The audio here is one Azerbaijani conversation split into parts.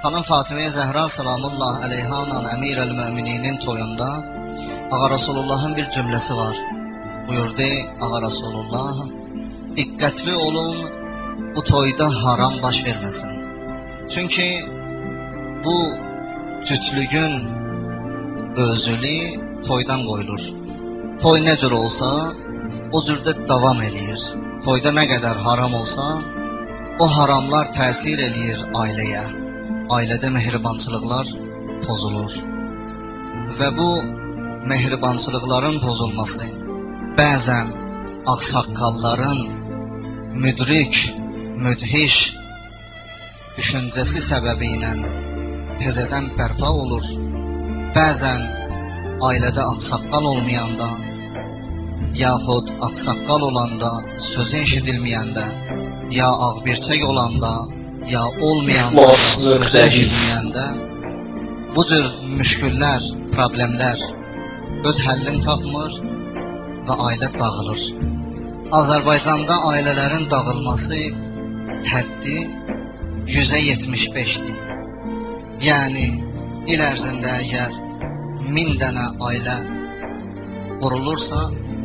Xanım Fatimə Zəhra salamullah əleyhanən əmirəl mömininin toyunda Ağa Rasulullahın bir cümləsi var. Buyurdu Ağa Rasulullah, diqqətli olun, bu toyda haram baş verməsin. Çünki bu cütlüyün özülü toydan qoyulur. Toy nə cür olsa, o cürdə davam eləyir. Toyda nə qədər haram olsa, o haramlar təsir eləyir ailəyə. Ailədə mehribançılıqlar pozulur. Və bu mehribançılıqların pozulması bəzən ağsaqqalların müdrik, müdhiş düşüncəsi səbəbi ilə təzədən bərpa olur. Bəzən ailədə ağsaqqal olmayanda, yaxud ağsaqqal olanda, sözü eşidilməyəndə, ya ağbirçək olanda, ya olmayanda, sözü eşidilməyəndə bu cür müşküllər, problemlər öz həllini tapmır və ailə dağılır. Azərbaycanda ailələrin dağılması həddi 175-dir. Yəni, il ərzində əgər 1000 dənə ailə qurulursa,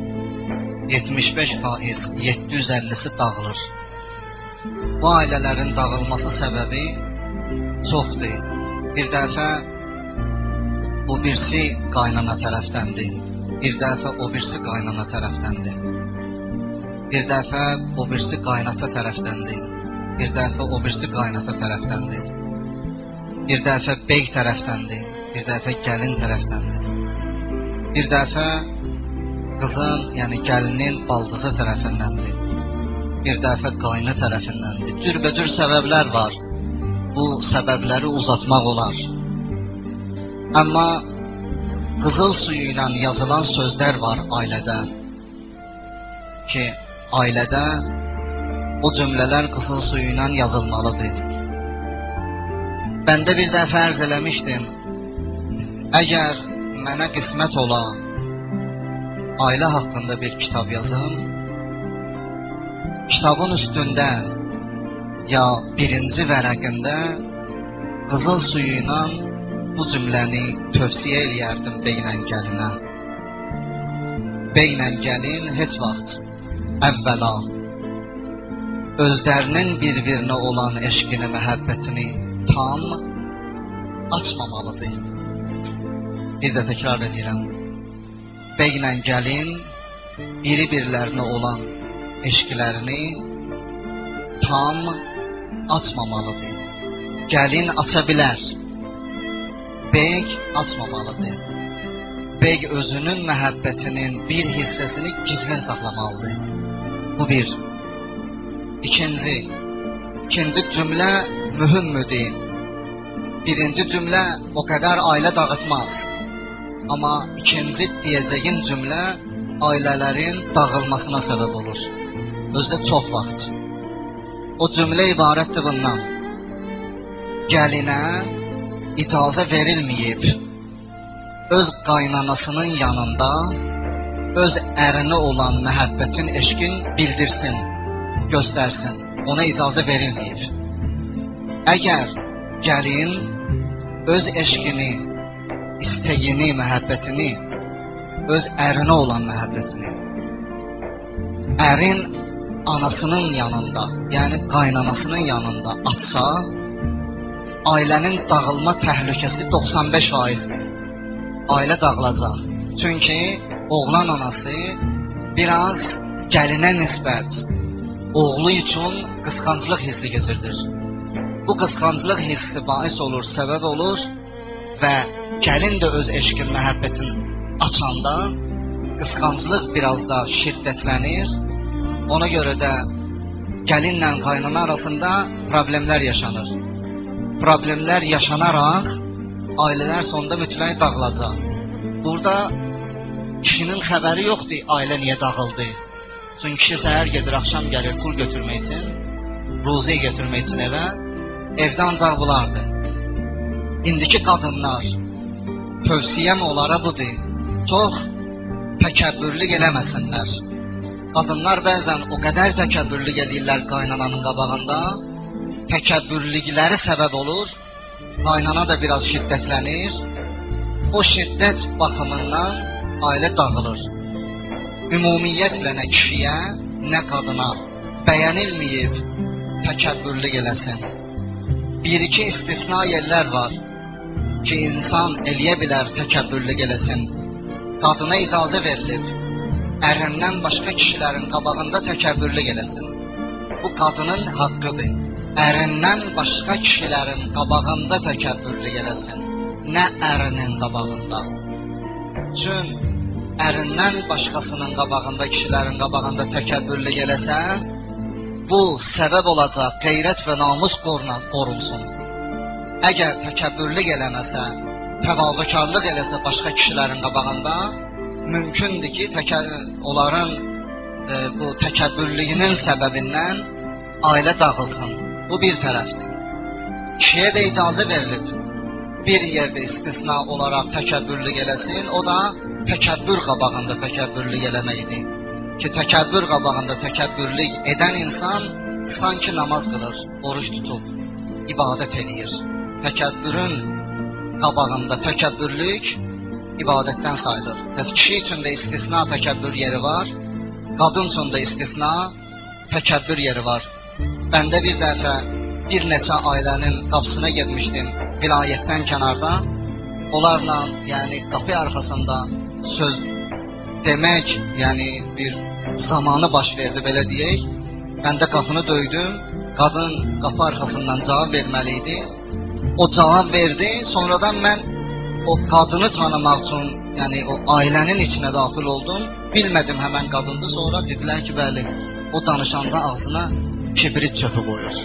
75% 750-si dağılır. Bu ailələrin dağılması səbəbi çoxdur. Bir dəfə o birisi qaynana tərəfdəndir. Bir dəfə o birisi qaynana tərəfdəndir. Bir dəfə o birisi qaynata tərəfdəndir. Bir dəfə o birisi qaynata tərəfdəndir. Bir dəfə bey tərəfdəndir. Bir dəfə gəlin tərəfdəndir. Bir dəfə qızın, yəni gəlinin baldızı tərəfindəndir. Bir dəfə qaynı tərəfindəndir. Cürbəcür səbəblər var. Bu səbəbləri uzatmaq olar. Amma qızıl suyu ilə yazılan sözlər var ailədə ki, ailədə o cümlələr qızıl suyu ilə yazılmalıdır. Bəndə bir dəfə ərz eləmişdim, əgər mənə qismət ola ailə haqqında bir kitab yazım, kitabın üstündə ya birinci vərəqində qızıl suyu ilə bu cümləni tövsiyə eləyərdim beylə gəlinə. Beylə gəlin heç vaxt əvvəla özlərinin bir-birinə olan eşqini, məhəbbətini tam açmamalıdır. Bir də təkrar edirəm. Beylə gəlin biri-birlərinə olan eşqlərini tam açmamalıdır. Gəlin aça bilər. Bey açmamalıdır. Bey özünün məhəbbətinin bir hissəsini gizlin saxlamalıdır. Bu bir. İkinci cümlə mühümmüdür. Birinci cümlə o qədər ailə dağıtmaz. Amma ikinci deyəcəyim cümlə ailələrin dağılmasına səbəb olur. Özdə çox vaxt. O cümlə ibarətdir bundan. Gəlinə icazə verilməyib, öz qaynanasının yanında öz ərinə olan məhəbbətin, eşqin bildirsin, göstərsin. Ona icazə verilməyib. Əgər gəlin öz eşqini, istəyini, məhəbbətini, öz ərinə olan məhəbbətini ərin anasının yanında, yəni qaynanasının yanında açsa, ailənin dağılma təhlükəsi 95%-dir. Ailə dağılacaq. Çünki oğlan anası biraz gəlinə nisbət oğlu üçün qısqanclıq hissi keçirdir. Bu qısqanclıq hissi bais olur, səbəb olur və gəlin də öz eşqin, məhəbbətin açanda qısqanclıq biraz da şiddətlənir. Ona görə də gəlinlə qaynana arasında problemlər yaşanır. Problemlər yaşanaraq ailələr sonunda mütləq dağılacaq. Burada kişinin xəbəri yoxdur ailə niyə dağıldı. Çünki kişi səhər gedir, axşam gəlir pul götürmək üçün, ruziyə götürmək üçün evə, evdə ancaq bulardır. İndiki qadınlar, tövsiyəm onlara budur, çox təkəbbürlük eləməsinlər. Qadınlar bəzən o qədər təkəbbürlük edirlər qaynananın qabağında, təkəbbürlükləri səbəb olur, qaynana da biraz şiddətlənir. O şiddət baxımından ailə dağılır. Ümumiyyətlə nə kişiyə, nə qadına bəyənilməyib təkəbbürlük eləsin. Bir-iki istisna yerlər var ki, insan eləyə bilər təkəbbürlük eləsin. Qadına icazə verilib, ərindən başqa kişilərin qabağında təkəbbürlük eləsin. Bu qadının haqqıdır. Ərindən başqa kişilərin qabağında təkəbbürlük eləsin. Nə ərinin qabağında. Çün ərindən başqasının qabağında, kişilərin qabağında təkəbbürlük eləsə, bu səbəb olacaq qeyrət və namus qorunsun. Əgər təkəbbürlük eləməsə, təvazökarlıq eləsə başqa kişilərin qabağında, mümkündür ki, onların bu təkəbbürlüyünün səbəbindən ailə dağılsın. Bu bir tərəfdir. Kişiyə də icazə verilib. Bir yerdə istisna olaraq təkəbbürlük eləsin, o da təkəbbür qabağında təkəbbürlük eləməkdir. Ki, təkəbbür qabağında təkəbbürlük edən insan sanki namaz qılır, oruç tutub, ibadət eləyir. Təkəbbürün qabağında təkəbbürlük ibadətdən sayılır. Bəs kişi üçün də istisna təkəbbür yeri var, qadın üçün də istisna təkəbbür yeri var. Bəndə bir dəfə bir neçə ailənin qapısına getmişdim, vilayətdən kənarda. Onlarla, yəni qapı arxasında söz demək, yəni bir zamanı baş verdi, belə deyək. Mən də qapını döydüm, qadın qapı arxasından cavab verməli idi. O cavab verdi, sonradan mən o qadını tanımaq üçün, yəni o ailənin içinə daxil oldum. Bilmədim həmən qadındır, sonra dedilər ki, bəli, o danışanda ağzına kibrit çöpü qoyur.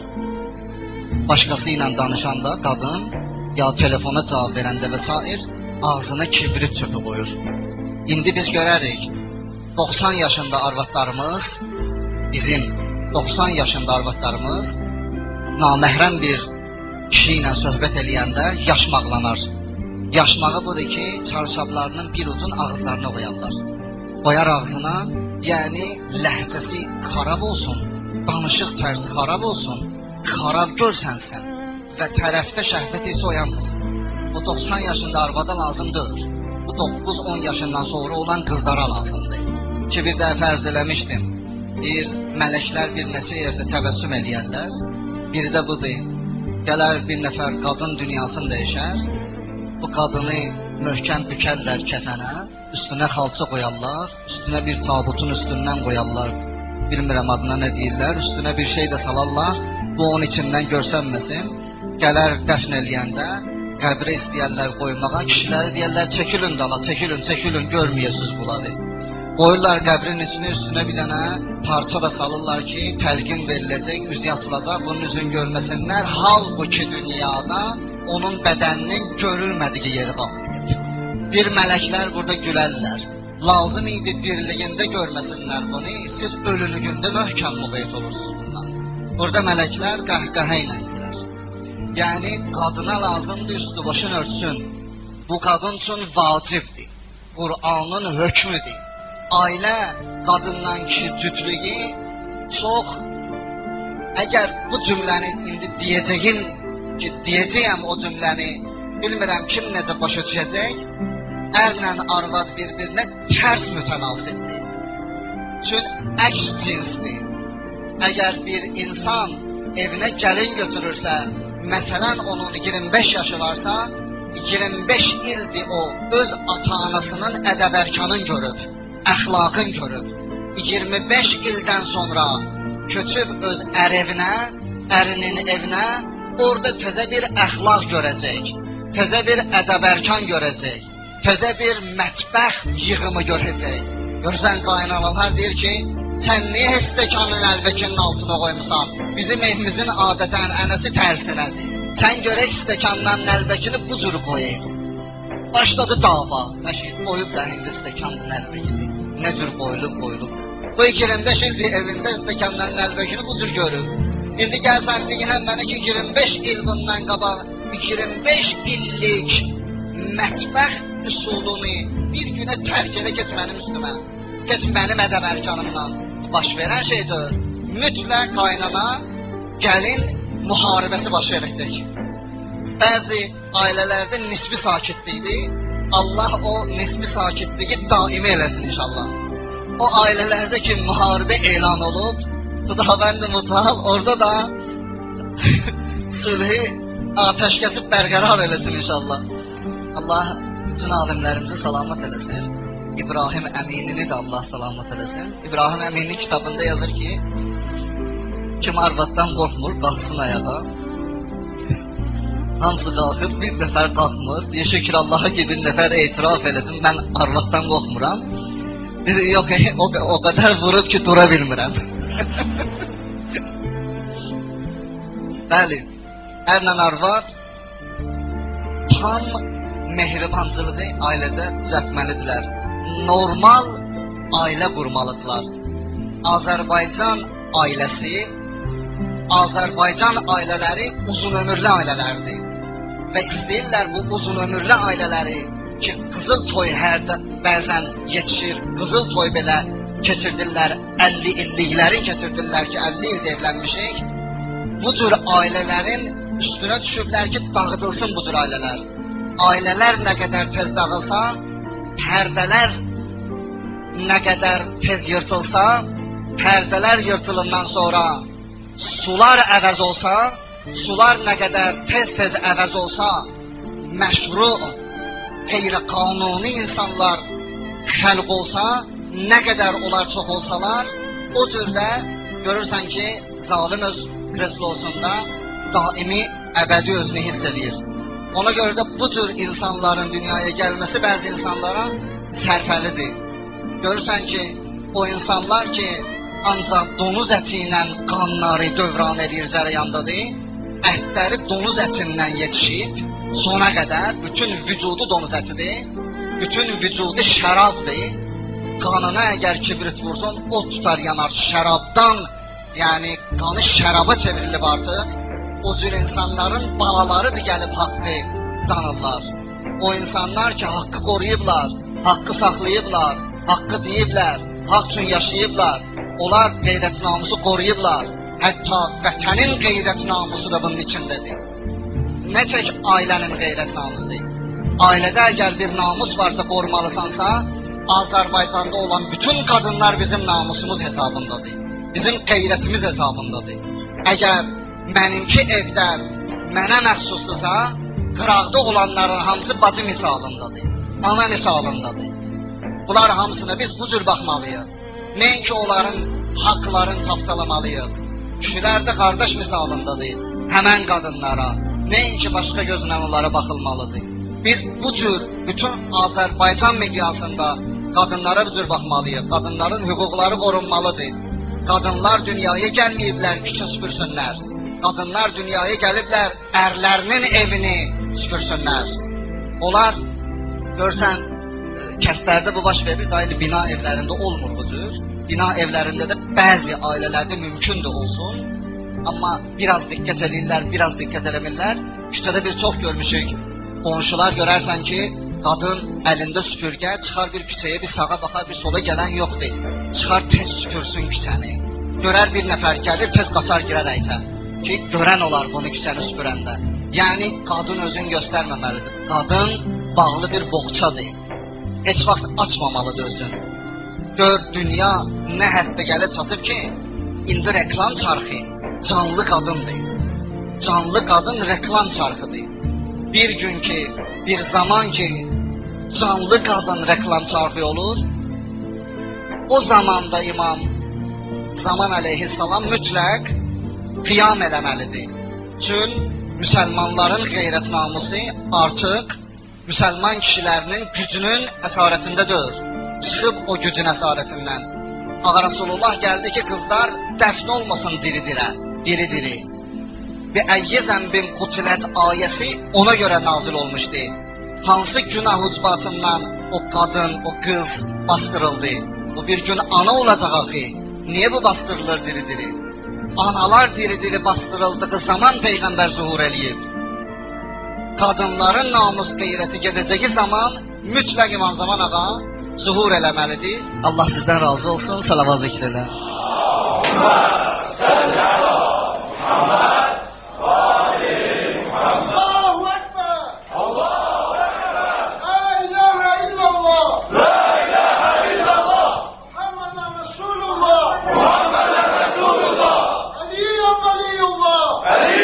Başqası ilə danışanda qadın, ya telefona cavab verəndə və s. ağzına kibrit çöpü qoyur. İndi biz görərik, 90 yaşında arvadlarımız, bizim 90 yaşında arvadlarımız naməhrəm bir kişi ilə söhbət eləyəndə yaşmaqlanar. Yaşmağı budur ki, çarşablarının bir ucun ağızlarına qoyarlar. Qoyar ağzına, yəni ləhcəsi xarab olsun, danışıq tərzi xarab olsun, xarab görsənsən və tərəfdə şəhvət hissi oyanmasın. Bu 90 yaşında arvada lazım deyil. Bu 9-10 yaşından sonra olan qızlara lazımdır. Ki, bir də fərz eləmişdim, bir mələklər bir neçə yerdə təbəssüm eləyərlər. Biri də budur, gələr bir nəfər qadın dünyasını dəyişər, bu qadını möhkəm bükərlər kəfənə, üstünə xalça qoyarlar, üstünə bir tabutun üstündən qoyarlar, bilmirəm adına nə deyirlər, üstünə bir şey də salarlar, bu onun içindən görsənməsin, gələr dəfn eləyəndə, qəbrə istəyərlər qoymağa, kişiləri deyərlər, çəkilin dala, çəkilin, görməyəsiniz bunları. Qoyurlar qəbrin üstünə bir dənə parça da salırlar ki, təlqin veriləcək, üzü açılacaq, bunun üzün görməsinlər, halbuki dünyada onun bədəninin görülmədiyi yeri qalmayıb. Bir mələklər burada gülərlər. Lazım idi diriliyində görməsinlər bunu, siz ölülüyündə möhkəm müqeyd olursunuz bundan. Burada mələklər qəhqəhə ilə gülər. Yəni, qadına lazımdır üstü başını örtsün. Bu qadın üçün vacibdir. Qur'anın hökmüdür. Ailə qadından kişi cütlüyü çox, əgər bu cümləni indi deyəcəyin ki, deyəcəyəm o cümləni, bilmirəm kim necə başa düşəcək, ərlə arvad bir-birinə tərs mütənasibdir. Çünki əks cinsdir. Əgər bir insan evinə gəlin götürürsə, məsələn onun 25 yaşı varsa, 25 ildir o öz ata-anasının ədəb-ərkanını görüb, əxlaqın görüb. 25 ildən sonra köçüb öz ərinin evinə, orada təzə bir əxlaq görəcək, təzə bir ədəb-ərkan görəcək, təzə bir mətbəx yığımı görəcək. Görsən, qaynanalar deyir ki, sən niyə stəkanın əlbəkinin altına qoymusan? Bizim evimizin adətən ənəsi tərsinədir. Sən görək stəkandan əlbəkini bu cür qoyayım. Başladı dava. Məşid qoyub da indi stəkanın əlbəkini. Nə cür qoyulub. Bu 25 ildir evində stəkandan əlbəkini bu cür görüb. İndi gəlsən deyinən mənə ki, 25 il bundan qabaq, 25 illik mətbəx üsulunu bir günə tərk elə geç mənim üstümə. Geç mənim ədəb-ərkanımdan. Baş verən şeydir. Mütləq qaynana, gəlin müharibəsi baş verəcək. Bəzi ailələrdə nisbi sakitlikdir. Allah o nisbi sakitliyi daimi eləsin inşallah. O ailələrdə ki müharibə elan olub, Xudavənd Mütəal orada da sülhü, atəşkəsi bərqərar eləsin inşallah. Allah bütün alimlərimizi salamat eləsin. İbrahim Əminini də Allah salamat eləsin. İbrahim Əminin kitabında yazır ki, kim arvaddan qorxmur, qalxsın ayağa. Hamısı qalxır, bir nəfər qalxmır. Deyir, şükür Allaha ki, bir nəfər etiraf elədim, mən arvaddan qorxmuram. Dedi, yox, o qədər vurub ki, dura bilmirəm. Bəli, ərlə arvad tam mehribancılığı ailədə düzəltməlidirlər. Normal ailə qurmalıdırlar. Azərbaycan ailəsi, Azərbaycan ailələri uzun ömürlü ailələrdir. Və istəyirlər bu uzun ömürlü ailələri ki, qızıl toy hərdə bəzən yetişir, qızıl toy belə keçirdirlər, 50 illikləri keçirdirlər ki, 50 ildə evlənmişik. Bu cür ailələrin üstünə düşüblər ki, dağıdılsın bu cür ailələr. Ailələr nə qədər tez dağılsa, pərdələr nə qədər tez yırtılsa, pərdələr yırtılından sonra sular əvəz olsa, sular nə qədər tez-tez əvəz olsa, məşru, qeyri-qanuni insanlar xəlq olsa, nə qədər onlar çox olsalar, o cürdə görürsən ki, zalim öz kreslosunda daimi, əbədi özünü hiss edir. Ona görə də bu cür insanların dünyaya gəlməsi bəzi insanlara sərfəlidir. Görürsən ki, o insanlar ki, ancaq donuz əti ilə qanları dövran edir, cərəyandadır, ətləri donuz ətindən yetişib, sona qədər bütün vücudu donuz ətidir, bütün vücudu şərabdır, qanına əgər kibrit vursun, o tutar yanar şərabdan, yəni qanı şəraba çevrilib artıq, o cür insanların balalarıdır gəlib haqqı danırlar. O insanlar ki, haqqı qoruyublar, haqqı saxlayıblar, haqqı deyiblər, haqq üçün yaşayıblar, onlar qeyrət namusu qoruyublar, hətta vətənin qeyrət namusu da bunun içindədir. Nə tək ailənin qeyrət namusu? Ailədə əgər bir namus varsa, qorumalısansa, Azərbaycanda olan bütün qadınlar bizim namusumuz hesabındadır, bizim qeyrətimiz hesabındadır. Əgər mənimki evdə mənə məxsusdursa, qıraqda olanların hamısı bacı misalındadır, ana misalındadır. Bunlar hamısına biz bu cür baxmalıyıq. Nəinki onların haqlarını tapdalamalıyıq. Kişilər də qardaş misalındadır həmən qadınlara. Nəinki başqa gözlə onlara baxılmalıdır. Biz bu cür bütün Azərbaycan mediasında qadınlara bu cür baxmalıyıq. Qadınların hüquqları qorunmalıdır. Qadınlar dünyaya gəlməyiblər küçə süpürsünlər. Qadınlar dünyaya gəliblər ərlərinin evini süpürsünlər. Onlar, görsən, kəndlərdə bu baş verir, daimi bina evlərində olmur bu cür. Bina evlərində də bəzi ailələrdə mümkündür olsun. Amma biraz diqqət edirlər, biraz diqqət eləmirlər. Küçədə biz çox görmüşük. Qonşular görərsən ki, qadın əlində süpürgə, çıxar bir küçəyə, bir sağa baxar, bir sola gələn yoxdur. Çıxar tez süpürsün küçəni. Görər bir nəfər gəlir, tez qaçar girər əytə. Ki, görən olar bunu küçəni süpürəndə. Yəni, qadın özünü göstərməməlidir. Qadın bağlı bir boğçadır. Heç vaxt açmamalıdır özünü. Gör, dünya nə həddə gəlib çatıb ki, indi reklam çarxı canlı qadındır. Canlı qadın reklam çarxıdır. Bir gün ki, bir zaman ki, canlı qadın reklam çarxı olur, o zamanda İmam Zaman əleyhissalam mütləq qiyam eləməlidir. Çün müsəlmanların qeyrət namusu artıq müsəlman kişilərinin gücünün əsarətindədir. Çıxıb o gücün əsarətindən. Ağa Rasulullah gəldi ki, qızlar dəfn olmasın diri-dirə, diri-diri. Və əyyə zənbin qutilət ayəsi ona görə nazil olmuşdu. Hansı günah ucbatından o qadın, o qız bastırıldı? Bu bir gün ana olacaq axı. Niyə bu bastırılır diri-diri? Analar diri-diri bastırıldığı zaman Peyğəmbər zuhur eləyib. Qadınların namus qeyrəti gedəcəyi zaman mütləq İmam Zaman ağa zuhur eləməlidir. Allah sizdən razı olsun. Salavat zikr elə. Allahumma salli ala Muhammed və ali Muhammed. Əli!